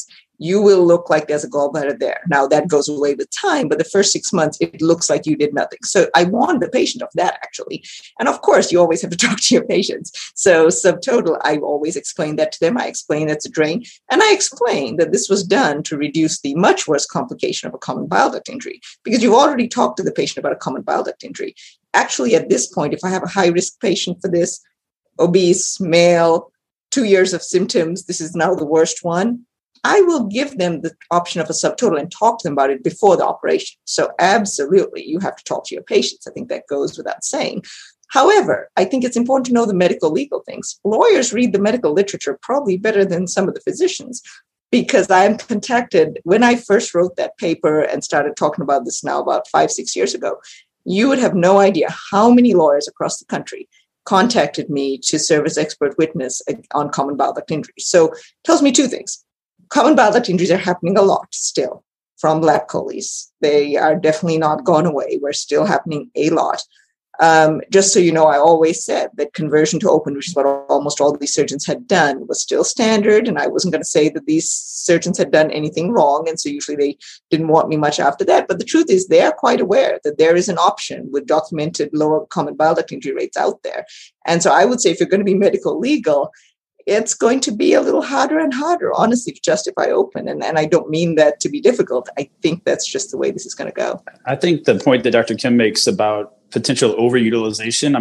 you will look like there's a gallbladder there. Now that goes away with time, but the first 6 months, it looks like you did nothing. So I warned the patient of that, actually. And of course, you always have to talk to your patients. So subtotal, I always explain that to them. I explain it's a drain. And I explain that this was done to reduce the much worse complication of a common bile duct injury, because you've already talked to the patient about a common bile duct injury. Actually, at this point, if I have a high-risk patient for this, obese, male, 2 years of symptoms, this is now the worst one, I will give them the option of a subtotal and talk to them about it before the operation. So absolutely, you have to talk to your patients. I think that goes without saying. However, I think it's important to know the medical legal things. Lawyers read the medical literature probably better than some of the physicians, because I'm contacted when I first wrote that paper and started talking about this now about 5-6 years ago. You would have no idea how many lawyers across the country contacted me to serve as expert witness on common bile duct injuries. So it tells me two things. Common bile duct injuries are happening a lot still from lap choles. They are definitely not gone away. We're still happening a lot. Just so you know, I always said that conversion to open, which is what almost all these surgeons had done, was still standard. And I wasn't going to say that these surgeons had done anything wrong. And so usually they didn't want me much after that. But the truth is they are quite aware that there is an option with documented lower common bile duct injury rates out there. And so I would say if you're going to be medical legal, it's going to be a little harder and harder, honestly, to justify open. And I don't mean that to be difficult. I think that's just the way this is going to go. I think the point that Dr. Kim makes about potential overutilization,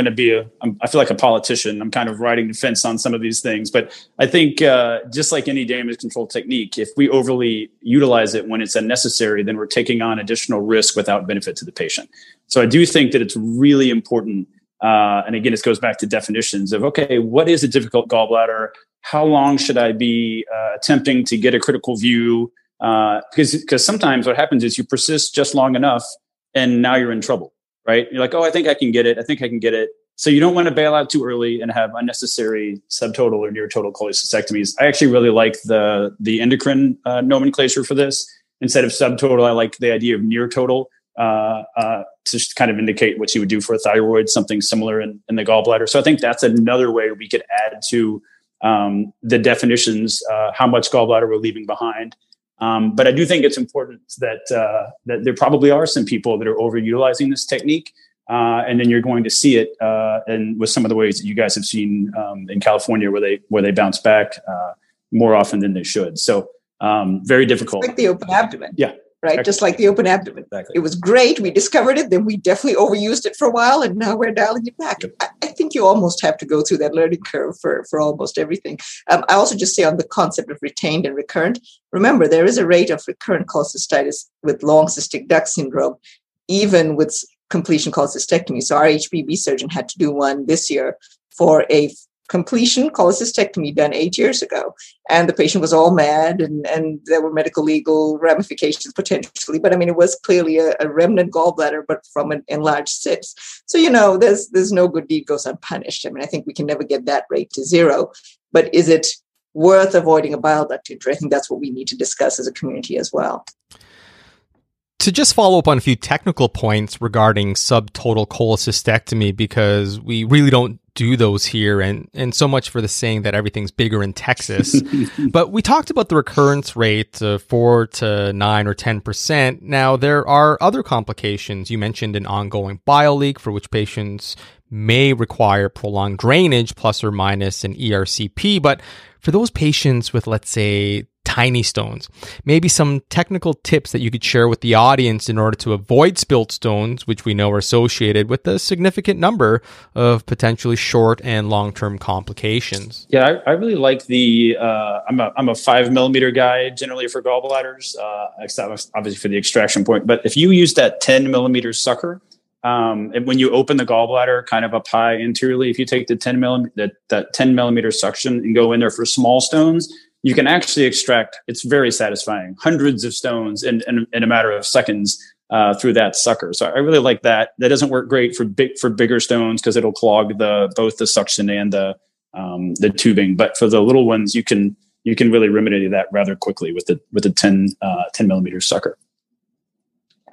I feel like a politician. I'm kind of riding the fence on some of these things, but I think just like any damage control technique, if we overly utilize it when it's unnecessary, then we're taking on additional risk without benefit to the patient. So I do think that it's really important. And again, it goes back to definitions of, okay, what is a difficult gallbladder? How long should I be attempting to get a critical view? Because sometimes what happens is you persist just long enough and now you're in trouble, right? You're like, oh, I think I can get it. So you don't want to bail out too early and have unnecessary subtotal or near total cholecystectomies. I actually really like the endocrine nomenclature for this. Instead of subtotal, I like the idea of near total. To kind of indicate what you would do for a thyroid, something similar in the gallbladder. So I think that's another way we could add to the definitions, how much gallbladder we're leaving behind. But I do think it's important that there probably are some people that are overutilizing this technique. And then you're going to see it and with some of the ways that you guys have seen in California where they bounce back more often than they should. So very difficult. It's like the open abdomen. Yeah. Right? Just like the open abdomen. Exactly. It was great. We discovered it. Then we definitely overused it for a while. And now we're dialing it back. Yep. I think you almost have to go through that learning curve for almost everything. I also just say on the concept of retained and recurrent, remember, there is a rate of recurrent cholecystitis with long cystic duct syndrome, even with completion cholecystectomy. So our HPB surgeon had to do one this year for a completion cholecystectomy done 8 years ago. And the patient was all mad and there were medical legal ramifications potentially. But I mean, it was clearly a remnant gallbladder, but from an enlarged cyst. So, there's no good deed goes unpunished. I mean, I think we can never get that rate to zero. But is it worth avoiding a bile duct injury? I think that's what we need to discuss as a community as well. To just follow up on a few technical points regarding subtotal cholecystectomy, because we really don't do those here, and so much for the saying that everything's bigger in Texas. But we talked about the recurrence rate of 4 to 9 or 10%. Now, there are other complications. You mentioned an ongoing bile leak for which patients may require prolonged drainage plus or minus an ERCP. But for those patients with, let's say, tiny stones, maybe some technical tips that you could share with the audience in order to avoid spilt stones, which we know are associated with a significant number of potentially short and long-term complications. Yeah, I really like I'm a 5 millimeter guy generally for gallbladders, except obviously for the extraction point. But if you use that 10 millimeter sucker, and when you open the gallbladder kind of up high anteriorly, if you take the 10 millimeter suction and go in there for small stones, you can actually extract, it's very satisfying, hundreds of stones in a matter of seconds through that sucker. So I really like that. That doesn't work great for bigger stones because it'll clog both the suction and the tubing. But for the little ones, you can really remedy that rather quickly with the 10 millimeter sucker.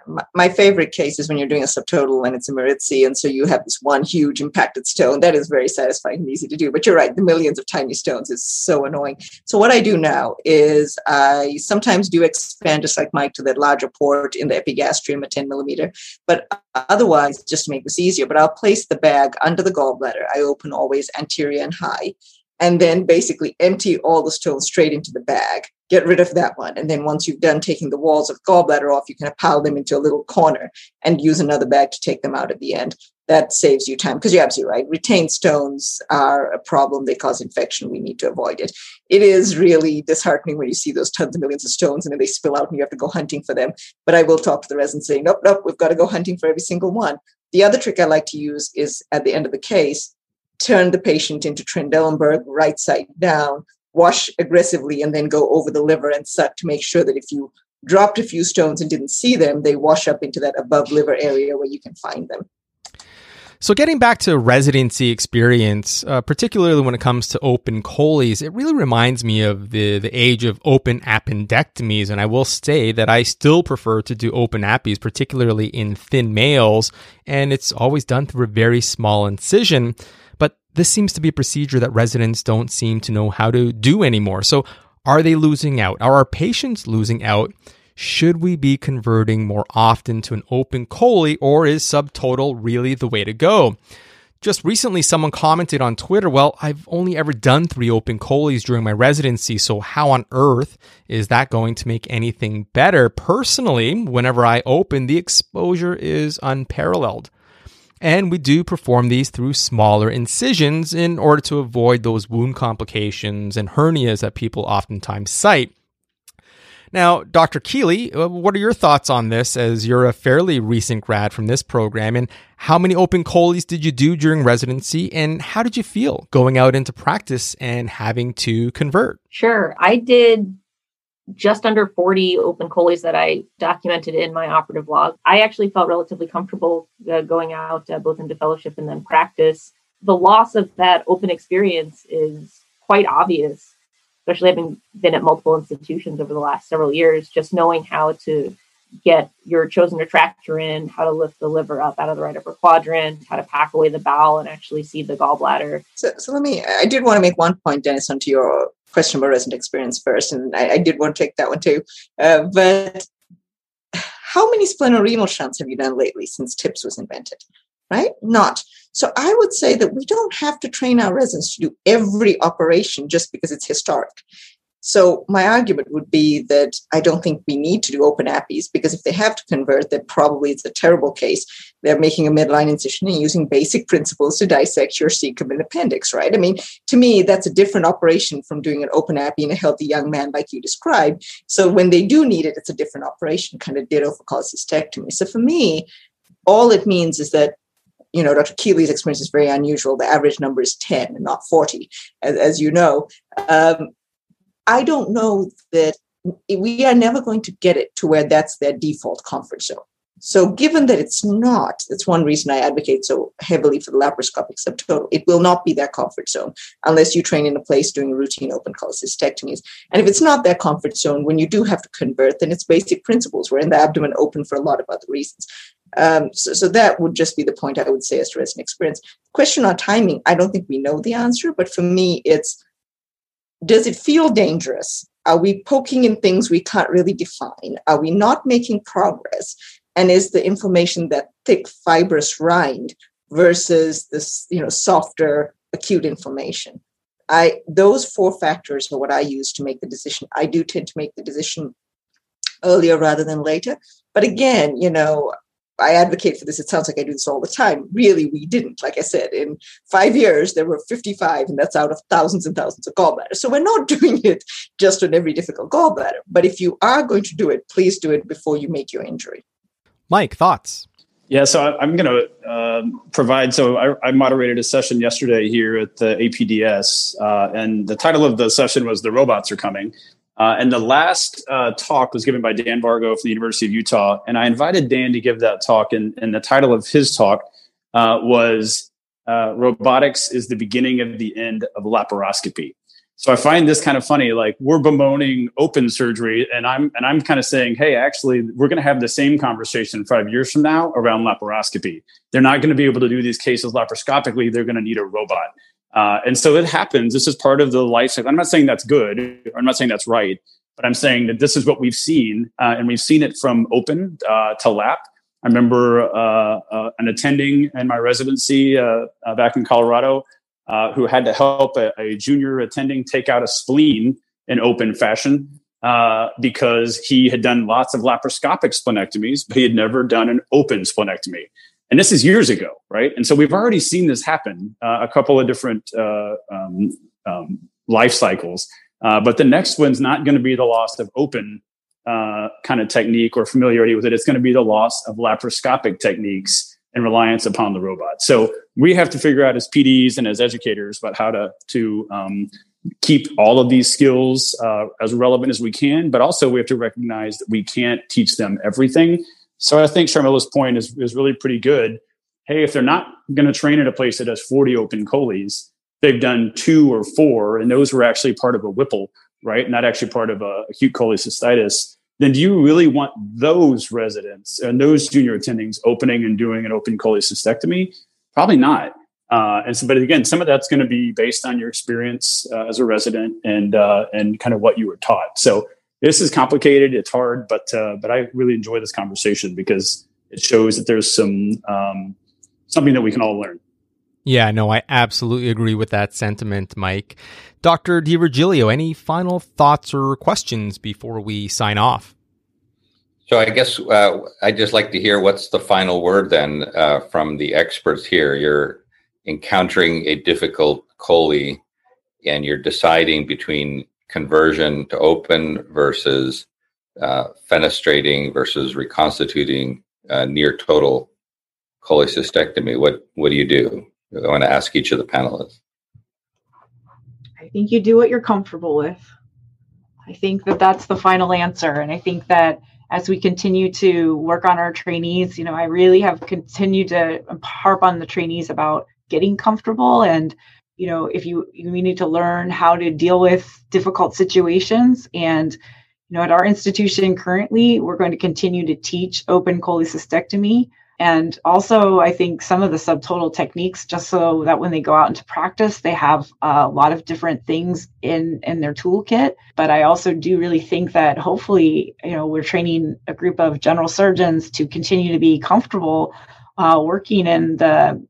My favorite case is when you're doing a subtotal and it's emergency, and so you have this one huge impacted stone. That is very satisfying and easy to do. But you're right, the millions of tiny stones is so annoying. So what I do now is I sometimes do expand, just like Mike, to that larger port in the epigastrium, a 10 millimeter. But otherwise, just to make this easier, but I'll place the bag under the gallbladder. I open always anterior and high, and then basically empty all the stones straight into the bag. Get rid of that one. And then once you've done taking the walls of gallbladder off, you can pile them into a little corner and use another bag to take them out at the end. That saves you time, because you're absolutely right. Retained stones are a problem. They cause infection. We need to avoid it. It is really disheartening when you see those tons of millions of stones and then they spill out and you have to go hunting for them. But I will talk to the resident and say, nope, we've got to go hunting for every single one. The other trick I like to use is at the end of the case, turn the patient into Trendelenburg, right side down, wash aggressively, and then go over the liver and suck to make sure that if you dropped a few stones and didn't see them, they wash up into that above liver area where you can find them. So getting back to residency experience, particularly when it comes to open choles, it really reminds me of the age of open appendectomies. And I will say that I still prefer to do open appies, particularly in thin males. And it's always done through a very small incision. But this seems to be a procedure that residents don't seem to know how to do anymore. So are they losing out? Are our patients losing out? Should we be converting more often to an open chole, or is subtotal really the way to go? Just recently, someone commented on Twitter, well, I've only ever done 3 open choles during my residency, so how on earth is that going to make anything better? Personally, whenever I open, the exposure is unparalleled. And we do perform these through smaller incisions in order to avoid those wound complications and hernias that people oftentimes cite. Now, Dr. Keeley, what are your thoughts on this, as you're a fairly recent grad from this program? And how many open choles did you do during residency? And how did you feel going out into practice and having to convert? Sure. I did just under 40 open choles that I documented in my operative log. I actually felt relatively comfortable going out both into fellowship and then practice. The loss of that open experience is quite obvious, especially having been at multiple institutions over the last several years, just knowing how to get your chosen retractor in, how to lift the liver up out of the right upper quadrant, how to pack away the bowel and actually see the gallbladder. So I did want to make one point, Dennis, onto your question about resident experience first, and I did want to take that one too. But how many splenorenal shunts have you done lately since TIPS was invented? Right? Not. So I would say that we don't have to train our residents to do every operation just because it's historic. So my argument would be that I don't think we need to do open appies, because if they have to convert, then probably it's a terrible case. They're making a midline incision and using basic principles to dissect your cecum and appendix, right? I mean, to me, that's a different operation from doing an open appy in a healthy young man like you described. So when they do need it, it's a different operation, kind of ditto for cholecystectomy. So for me, all it means is that, Dr. Keeley's experience is very unusual. The average number is 10 and not 40, as you know. I don't know that we are never going to get it to where that's their default comfort zone. So given that it's not, that's one reason I advocate so heavily for the laparoscopic subtotal. It will not be their comfort zone unless you train in a place doing routine open cholecystectomies. And if it's not their comfort zone, when you do have to convert, then it's basic principles. We're in the abdomen open for a lot of other reasons. So that would just be the point I would say as to resident experience. Question on timing, I don't think we know the answer, but for me, it's, does it feel dangerous? Are we poking in things we can't really define? Are we not making progress? And is the inflammation that thick, fibrous rind versus this, softer, acute inflammation? Those 4 factors are what I use to make the decision. I do tend to make the decision earlier rather than later. But again, I advocate for this. It sounds like I do this all the time. Really, we didn't. Like I said, in 5 years, there were 55, and that's out of thousands and thousands of gallbladders. So we're not doing it just on every difficult gallbladder. But if you are going to do it, please do it before you make your injury. Mike, thoughts? Yeah, so I'm going to provide. So I moderated a session yesterday here at the APDS, and the title of the session was "The Robots Are Coming." And the last talk was given by Dan Vargo from the University of Utah. And I invited Dan to give that talk. And the title of his talk was "Robotics is the Beginning of the End of Laparoscopy." So I find this kind of funny. Like, we're bemoaning open surgery, and I'm kind of saying, hey, actually, we're going to have the same conversation 5 years from now around laparoscopy. They're not going to be able to do these cases laparoscopically. They're going to need a robot. And so it happens. This is part of the life cycle. I'm not saying that's good, or I'm not saying that's right, but I'm saying that this is what we've seen, and we've seen it from open to lap. I remember an attending in my residency back in Colorado who had to help a junior attending take out a spleen in open fashion because he had done lots of laparoscopic splenectomies, but he had never done an open splenectomy. And this is years ago, right? And so we've already seen this happen a couple of different life cycles. But the next one's not going to be the loss of open kind of technique or familiarity with it. It's going to be the loss of laparoscopic techniques and reliance upon the robot. So we have to figure out as PDs and as educators about how to keep all of these skills as relevant as we can, but also we have to recognize that we can't teach them everything. So I think Sharmila's point is really pretty good. Hey, if they're not going to train at a place that has 40 open choles, they've done 2 or 4, and those were actually part of a Whipple, right? Not actually part of acute cholecystitis. Then do you really want those residents and those junior attendings opening and doing an open cholecystectomy? Probably not. But again, some of that's going to be based on your experience as a resident and kind of what you were taught. So this is complicated. It's hard, but I really enjoy this conversation because it shows that there's something that we can all learn. Yeah, no, I absolutely agree with that sentiment, Mike. Dr. DiVirgilio, any final thoughts or questions before we sign off? So I guess I'd just like to hear what's the final word then from the experts here. You're encountering a difficult chole and you're deciding between conversion to open versus fenestrating versus reconstituting near total cholecystectomy. What do you do? I want to ask each of the panelists. I think you do what you're comfortable with. I think that that's the final answer. And I think that as we continue to work on our trainees, I really have continued to harp on the trainees about getting comfortable. And, if we need to learn how to deal with difficult situations. And, at our institution currently, we're going to continue to teach open cholecystectomy. And also, I think some of the subtotal techniques, just so that when they go out into practice, they have a lot of different things in their toolkit. But I also do really think that hopefully, we're training a group of general surgeons to continue to be comfortable working in the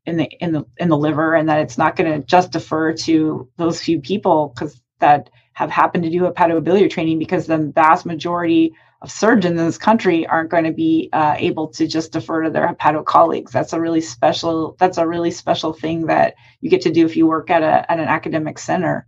liver, and that it's not going to just defer to those few people because that have happened to do hepatobiliary training, because the vast majority of surgeons in this country aren't going to be able to just defer to their hepato colleagues. That's a really special thing that you get to do if you work at an academic center.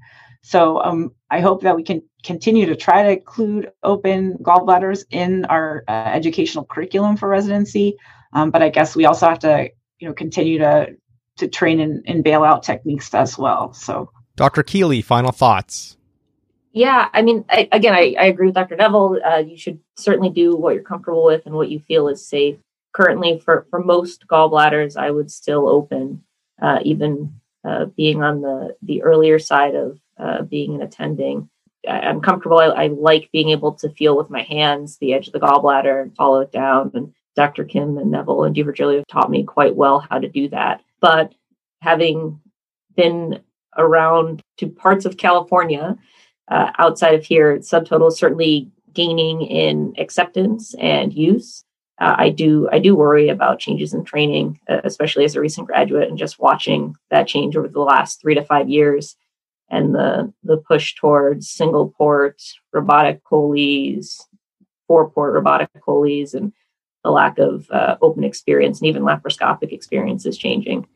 So I hope that we can continue to try to include open gallbladders in our educational curriculum for residency. But I guess we also have to, continue to train in bailout techniques as well. So, Dr. Keeley, final thoughts. Yeah, I mean, I agree with Dr. Neville. You should certainly do what you're comfortable with and what you feel is safe. Currently, for most gallbladders, I would still open, even being on the earlier side of being an attending. I'm comfortable. I like being able to feel with my hands the edge of the gallbladder and follow it down. And Dr. Kim and Neville and DiVirgilio taught me quite well how to do that. But having been around to parts of California, outside of here, subtotal is certainly gaining in acceptance and use. I do worry about changes in training, especially as a recent graduate, and just watching that change over the last 3 to 5 years, and the push towards single port robotic choles, 4-port robotic choles, and the lack of open experience and even laparoscopic experience is changing.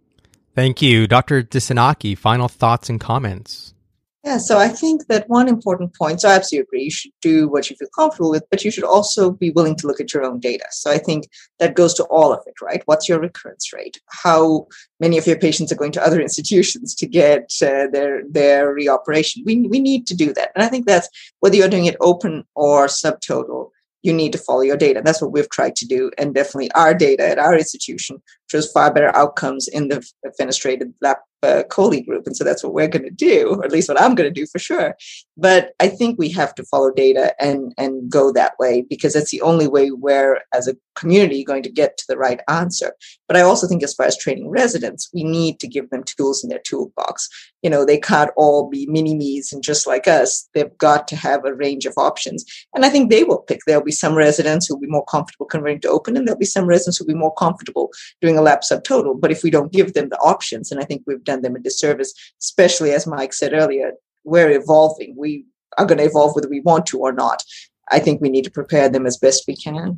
Thank you. Dr. Dissanayake, final thoughts and comments. Yeah, so I think that one important point, so I absolutely agree, you should do what you feel comfortable with, but you should also be willing to look at your own data. So I think that goes to all of it, right? What's your recurrence rate? How many of your patients are going to other institutions to get their reoperation? We need to do that. And I think that's whether you're doing it open or subtotal, you need to follow your data. That's what we've tried to do. And definitely our data at our institution shows far better outcomes in the fenestrated lap Coley group. And so that's what we're going to do, or at least what I'm going to do for sure. But I think we have to follow data and go that way, because that's the only way we're, as a community, going to get to the right answer. But I also think as far as training residents, we need to give them tools in their toolbox. They can't all be mini-me's and just like us. They've got to have a range of options. And I think they will pick. There'll be some residents who'll be more comfortable converting to open, and there'll be some residents who'll be more comfortable doing a lab subtotal. But if we don't give them the options, and I think we've done them a disservice, especially as Mike said earlier, we're evolving. We are going to evolve whether we want to or not. I think we need to prepare them as best we can.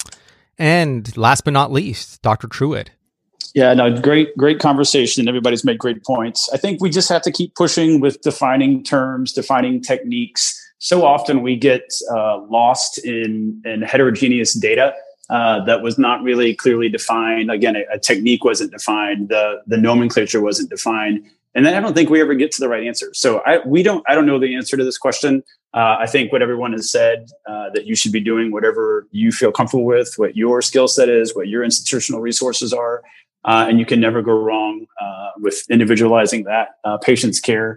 And last but not least, Dr. Truitt. Yeah, no, great conversation. Everybody's made great points. I think we just have to keep pushing with defining terms, defining techniques. So often we get lost in heterogeneous data that was not really clearly defined. Again, a technique wasn't defined. The nomenclature wasn't defined. And then I don't think we ever get to the right answer. So I don't know the answer to this question. I think what everyone has said, that you should be doing whatever you feel comfortable with, what your skill set is, what your institutional resources are. And you can never go wrong with individualizing that patient's care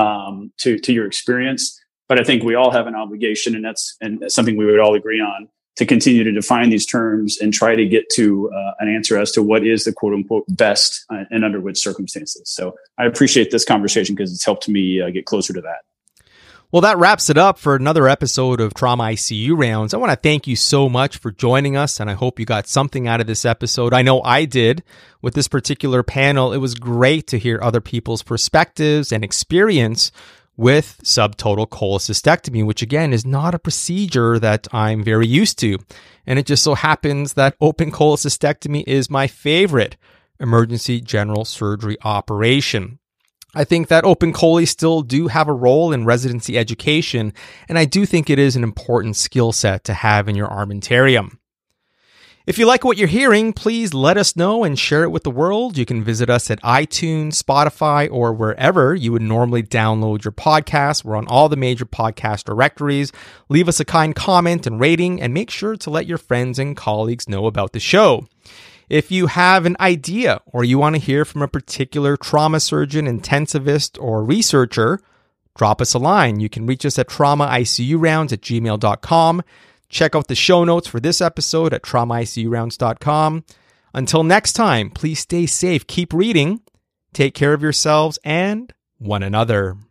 to your experience. But I think we all have an obligation, and that's something we would all agree on, to continue to define these terms and try to get to an answer as to what is the quote unquote best and under which circumstances. So I appreciate this conversation because it's helped me get closer to that. Well, that wraps it up for another episode of Trauma ICU Rounds. I want to thank you so much for joining us, and I hope you got something out of this episode. I know I did. With this particular panel, it was great to hear other people's perspectives and experience with subtotal cholecystectomy, which again is not a procedure that I'm very used to. And it just so happens that open cholecystectomy is my favorite emergency general surgery operation. I think that open chole still do have a role in residency education, and I do think it is an important skill set to have in your armamentarium. If you like what you're hearing, please let us know and share it with the world. You can visit us at iTunes, Spotify, or wherever you would normally download your podcast. We're on all the major podcast directories. Leave us a kind comment and rating, and make sure to let your friends and colleagues know about the show. If you have an idea or you want to hear from a particular trauma surgeon, intensivist, or researcher, drop us a line. You can reach us at traumaicurounds@gmail.com. Check out the show notes for this episode at traumaicurounds.com. Until next time, please stay safe, keep reading, take care of yourselves and one another.